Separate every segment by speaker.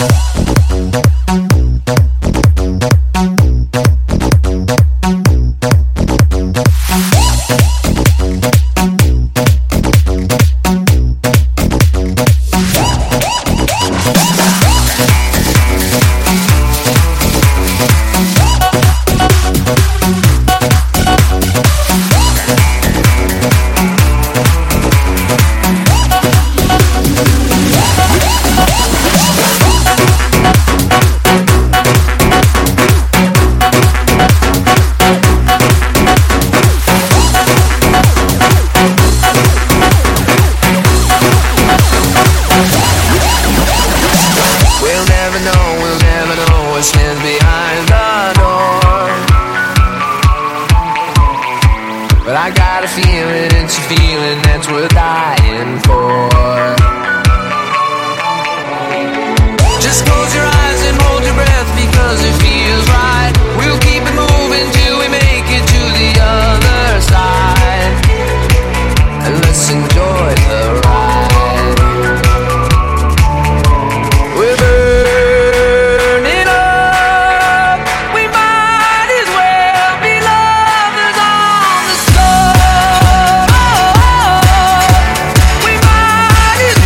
Speaker 1: We might as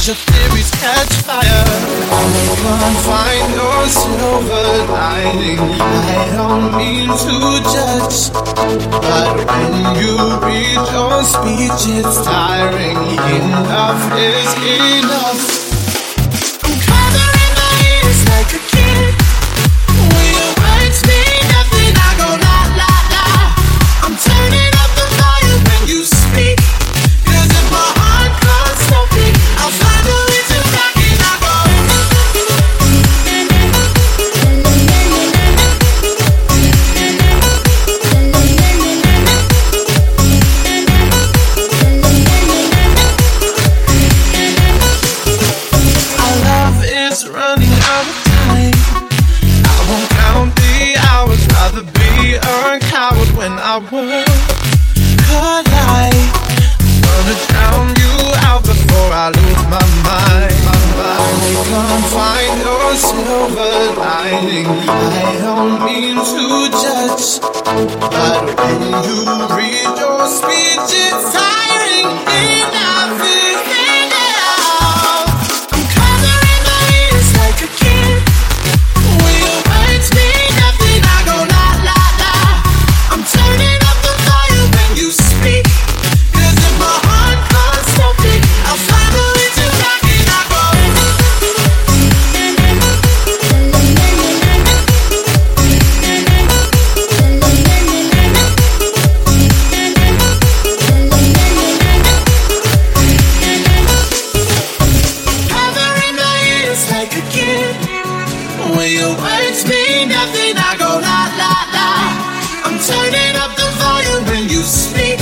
Speaker 1: your theories catch fire. I can't find no silver lining. I don't mean to judge, but when you read your speech, it's tiring. Enough is enough. I'm covering my ears like a kid. When your words mean nothing, I go la la la. I'm turning up the volume when you speak. I'll find a way to rock it, I go. Our love is running out of time. I won't count the hours, rather be a coward when our world collide. Gonna drown you out before I lose my mind. I can't find no silver lining. I don't mean to judge, but when you read your speech, it's tiring. Enough is enough. I'm covering my ears like a kid. When your words mean nothing, I go la la la. I'm turning up the volume when you speak. I'll find a way to rock it, I go. Covering my ears like a kid. When your words mean nothing, I go la la la. I'm turning up the volume when you speak.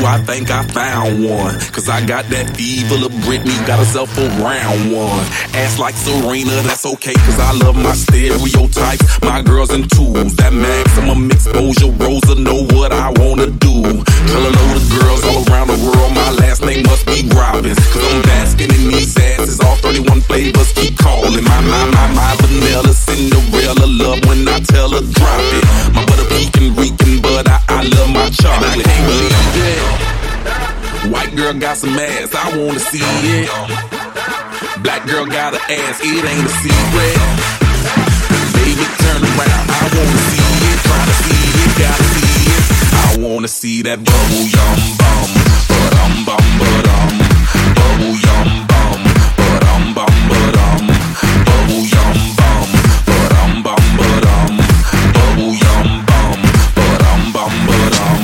Speaker 2: I think I found one. Cause I got that fever, little Britney got herself a round one. Ass like Serena, that's okay, cause I love my stereotypes. My girls in twos, that maximum exposure. Rosa know what I wanna do. Tell a load of girls all around the world my last name must be Robbins. Cause I'm basking in these asses, all 31 flavors keep calling. My vanilla Cinderella love when I tell her drop it. My butter pecan reeking, but I love my chocolate. And I can't believe it. White girl got some ass, I wanna see it. Black girl got an ass, it ain't a secret. Baby, turn around, I wanna see it. Try to see it, gotta see it. I wanna see that bubble yum bum, ba-dum bum ba-dum. Bubble yum bum, ba-dum bum ba-dum. Bubble yum bum, ba-dum bum ba-dum. Bubble yum bum, ba-dum bum ba-dum.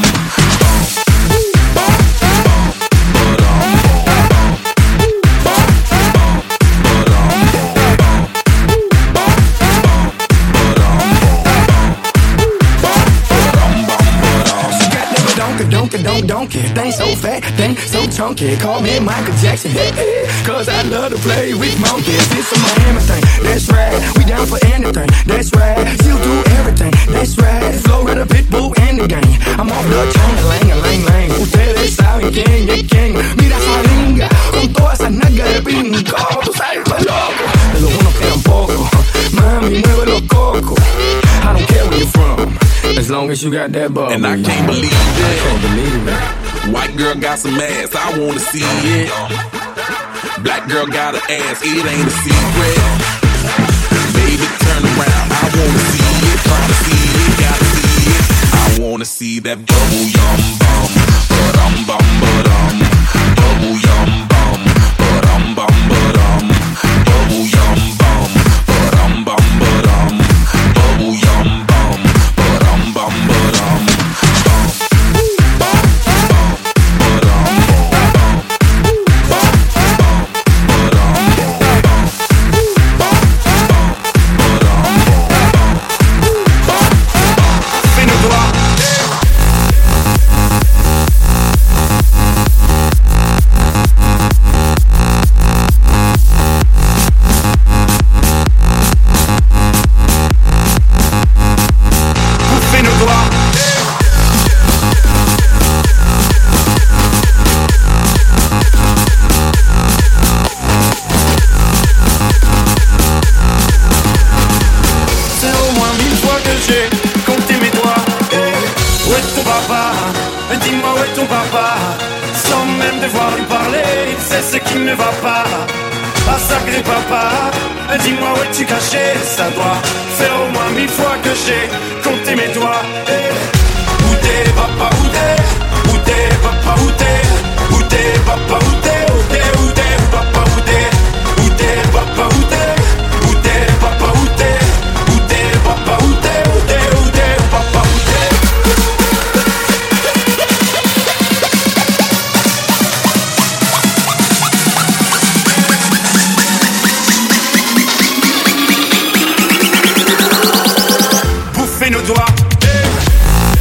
Speaker 3: Donkey, they so fat, they so chunky. Call me Michael Jackson, hey, hey, cause I love to play with monkeys. It's a Miami thing, that's right. We down for anything, that's right. Still do everything, that's right. Florida Pitbull in the game. I'm off the chain, lang. Ustedes saben quién. Mira esa linga, con toda esa nalga de pingo. Tú sabes, estoy loco, de los unos quedan poco. Mami, mueve los cocos. I don't care where you're from, as long as you got that bubble.
Speaker 2: And I can't believe it. White girl got some ass, I wanna see it. Black girl got an ass, it ain't a secret. Baby, turn around, I wanna see it. Try to see it, gotta see it. I wanna see that bubble yum bum, ba-dum bum ba-dum. Bubble yum bum, ba-dum bum ba-dum. Bubble yum bum, ba-dum bum ba-dum. Bubble yum bum, ba-dum bum ba-dum.
Speaker 4: Dis-moi où es-tu caché, ça doit faire au moins 1000 fois que j'ai compté mes doigts. Où t'es papa, où t'es? Où t'es papa, où t'es? Où t'es papa, où t'es? Où t'es, où t'es, papa, où t'es? Où t'es papa, où t'es? Où t'es papa, où t'es? Où t'es papa, où t'es? Où t'es, où t'es, papa, où t'es? Nos doigts,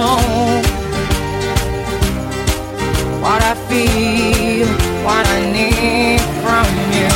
Speaker 5: know what I feel, what I need from you.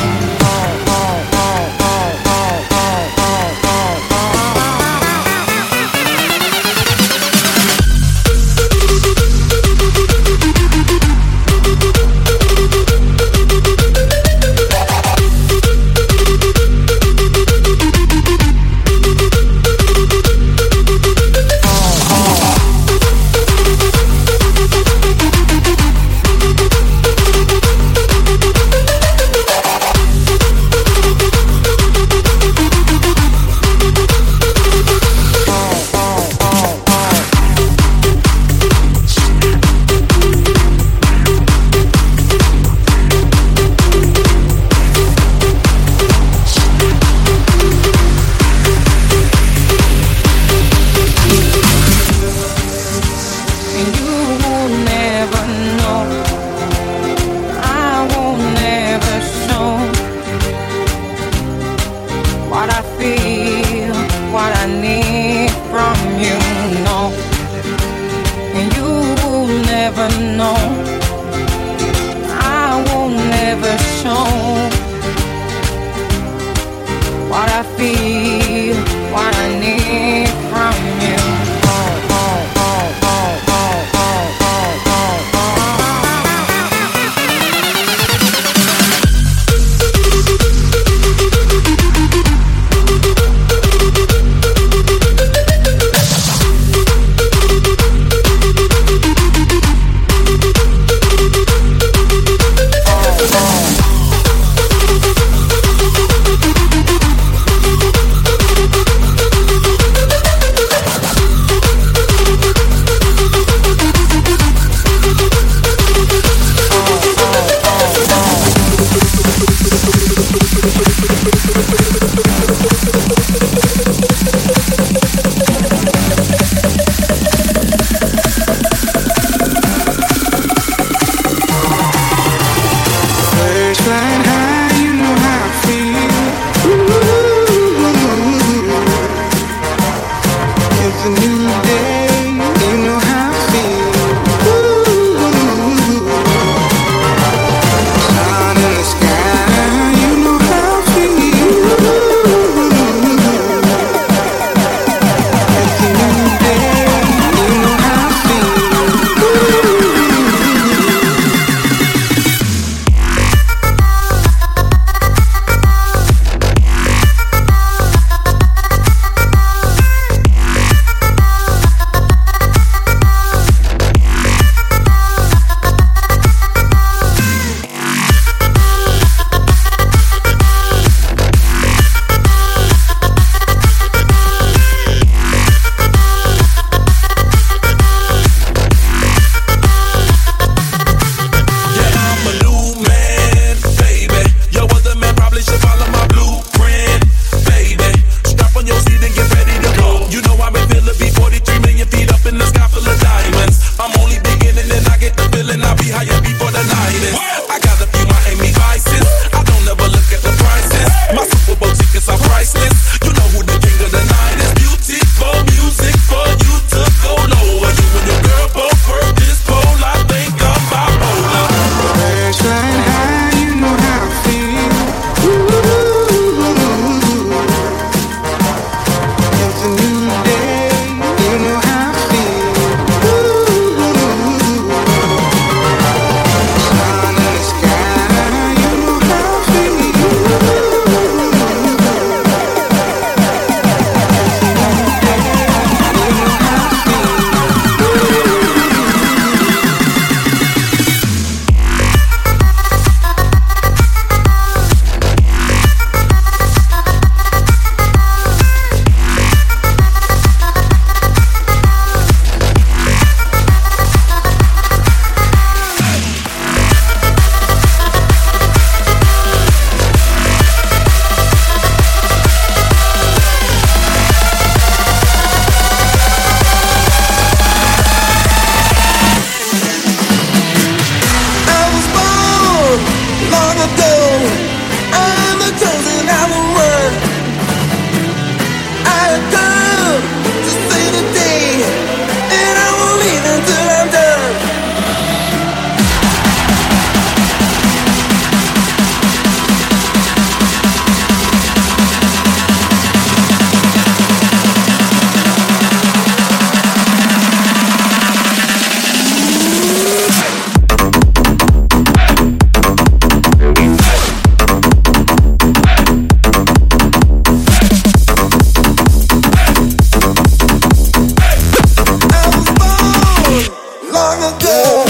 Speaker 1: long ago.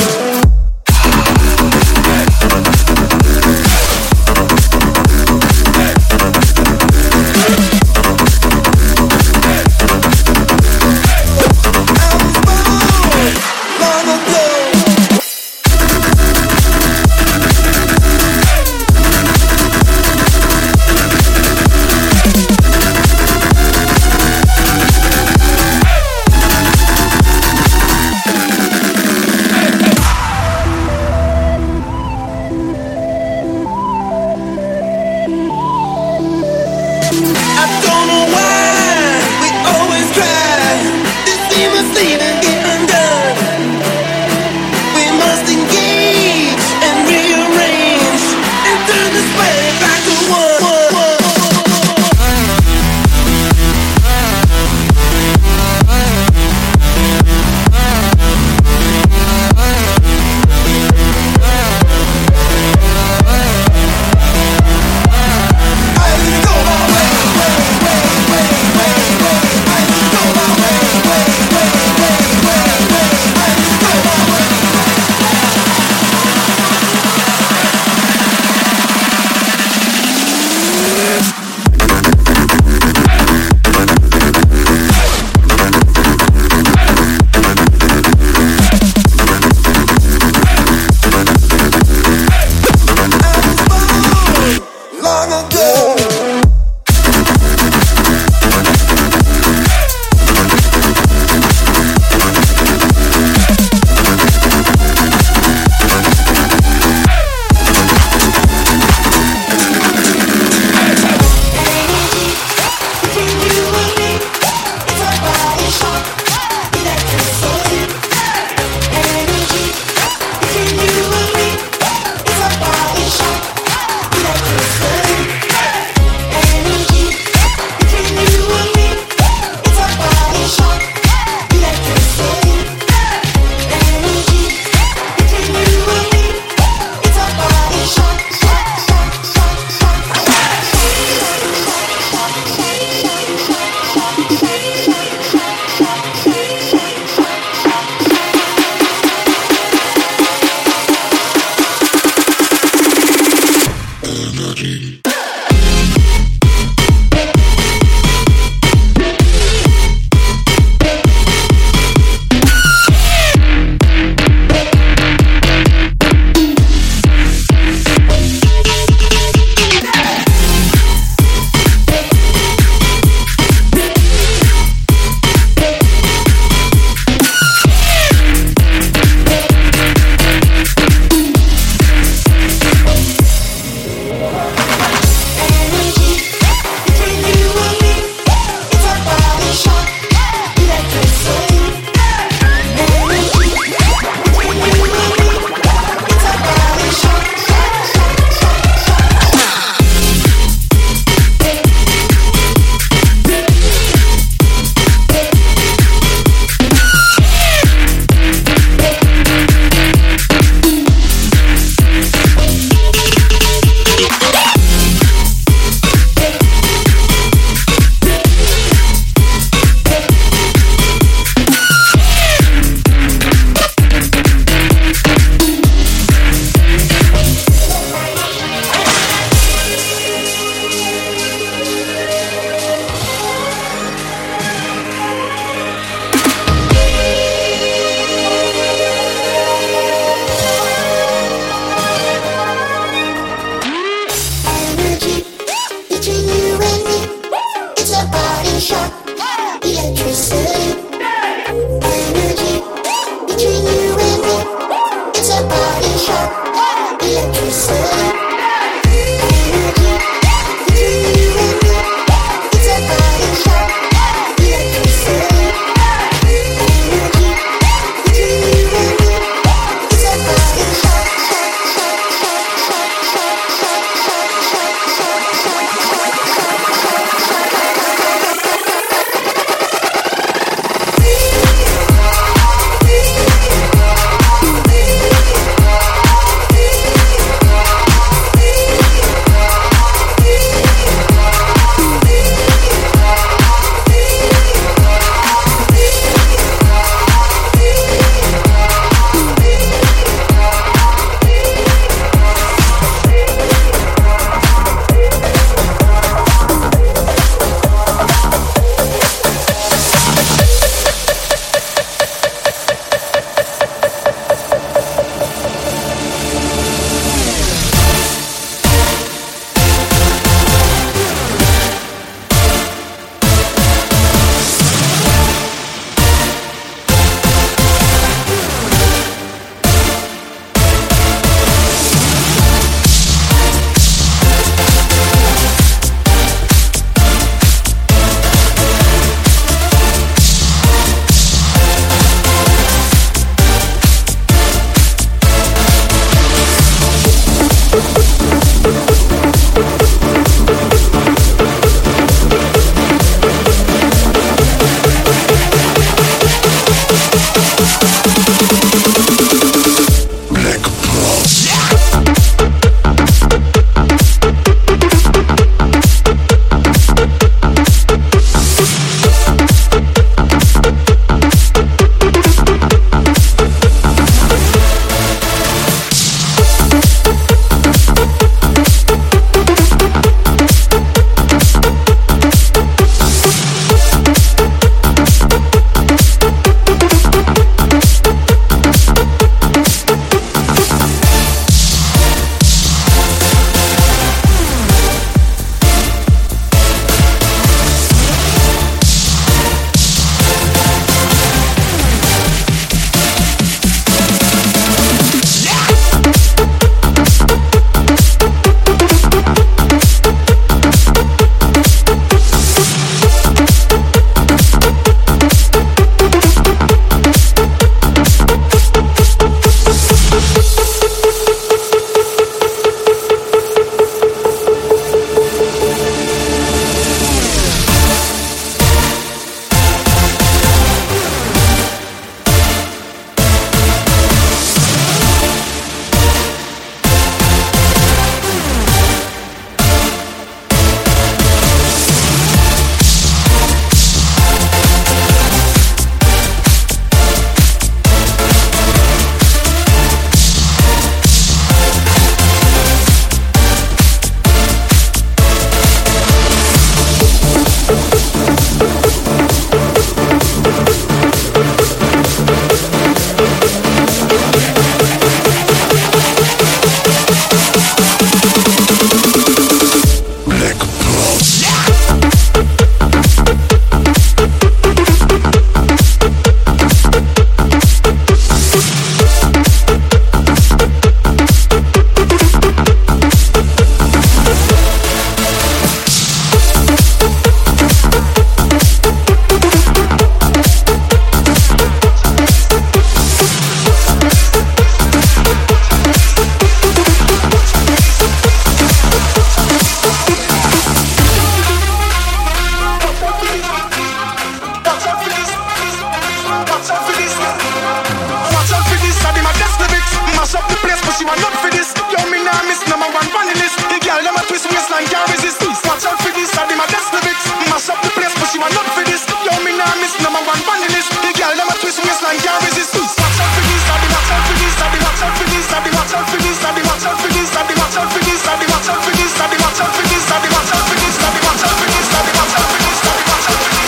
Speaker 3: she want not for this. Yo, me nah miss number one funny list. The girl them a twist waistline can't resist. Watch out for this, I be my best lyrics. Mash up the place, but she want not for this. Yo, me nah miss number one funny list. The girl them a twist waistline can't resist. Watch out for this, I be watch out for this, I be watch out for this, I be watch out for this, I be watch out for this, I be watch out for this, I be watch out for this, I be watch out for this, I be watch out for this, I be watch out for this, I be watch out for this, I be watch out for this.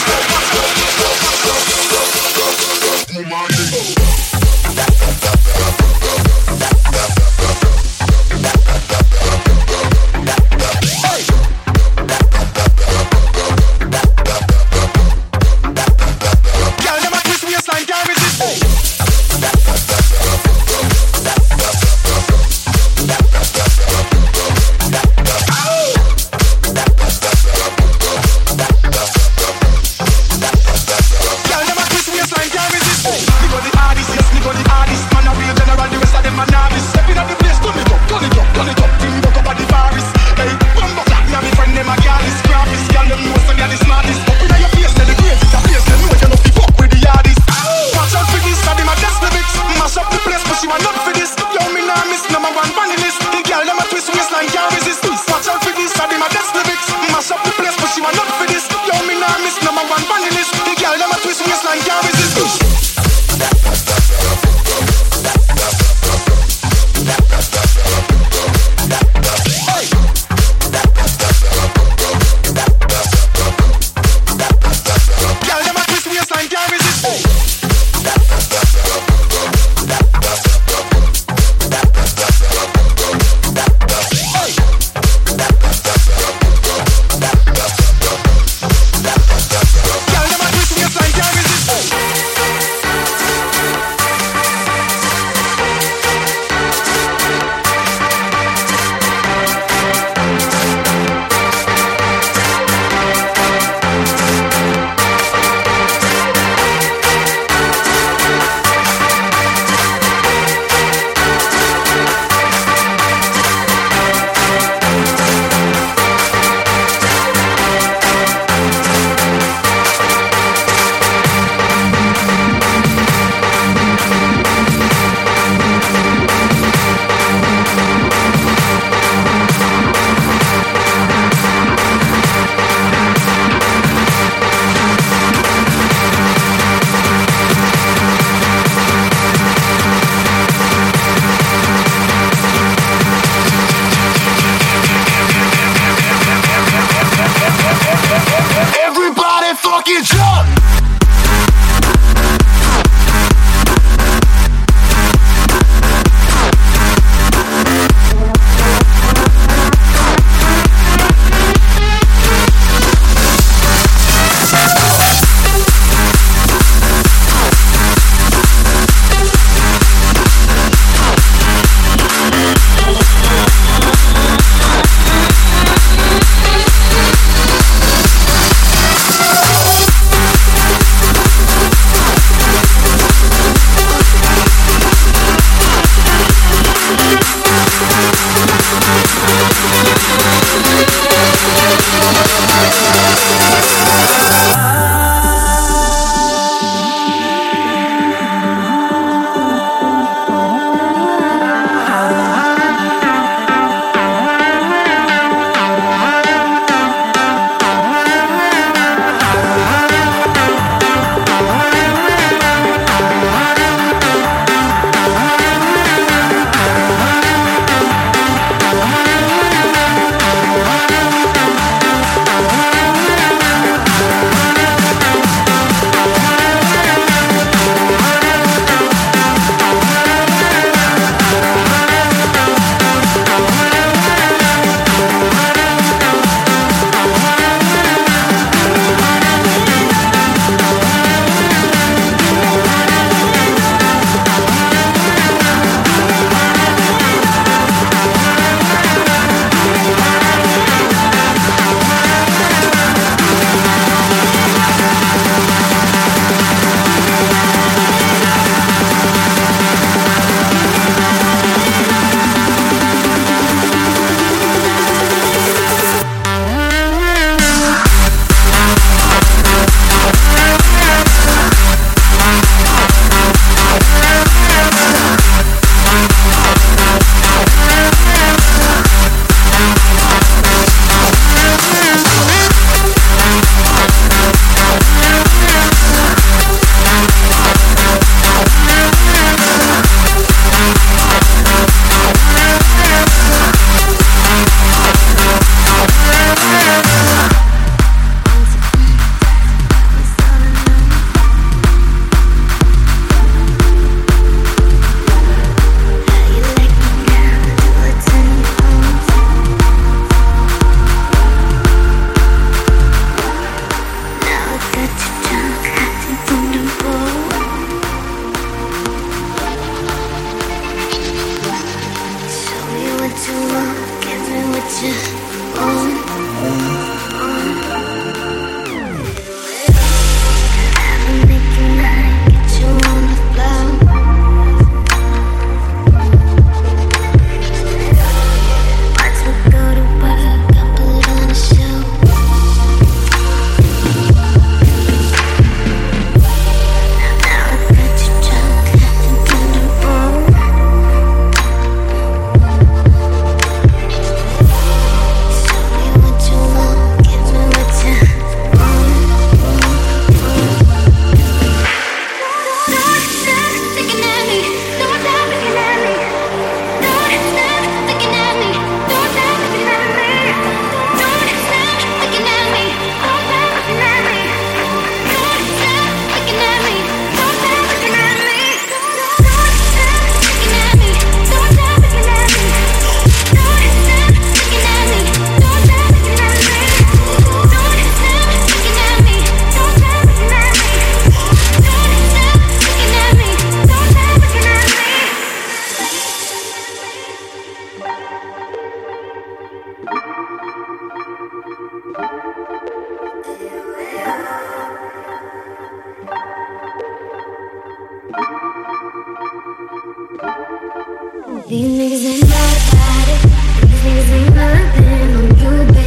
Speaker 3: Oh my God.
Speaker 6: These niggas ain't my body. These niggas ain't my pen on you, baby.